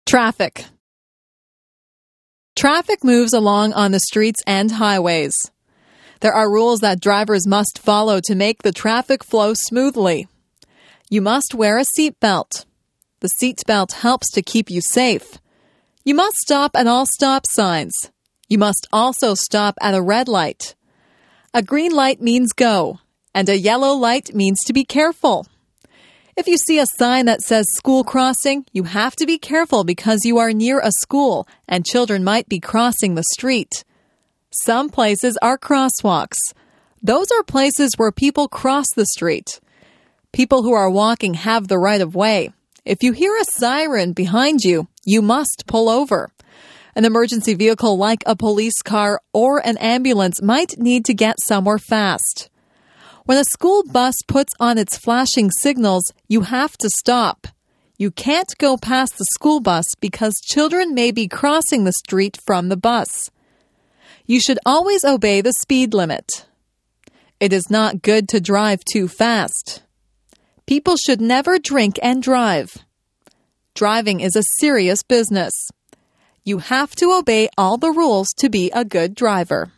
Traffic. Traffic moves along on the streets and highways. There are rules that drivers must follow to make the traffic flow smoothly. You must wear a seatbelt. The seatbelt helps to keep you safe. You must stop at all stop signs. You must also stop at a red light. A green light means go, and a yellow light means to be careful. If you see a sign that says school crossing, you have to be careful because you are near a school and children might be crossing the street. Some places are crosswalks. Those are places where people cross the street. People who are walking have the right of way. If you hear a siren behind you, you must pull over. An emergency vehicle like a police car or an ambulance might need to get somewhere fast. When a school bus puts on its flashing signals, you have to stop. You can't go past the school bus because children may be crossing the street from the bus. You should always obey the speed limit. It is not good to drive too fast. People should never drink and drive. Driving is a serious business. You have to obey all the rules to be a good driver.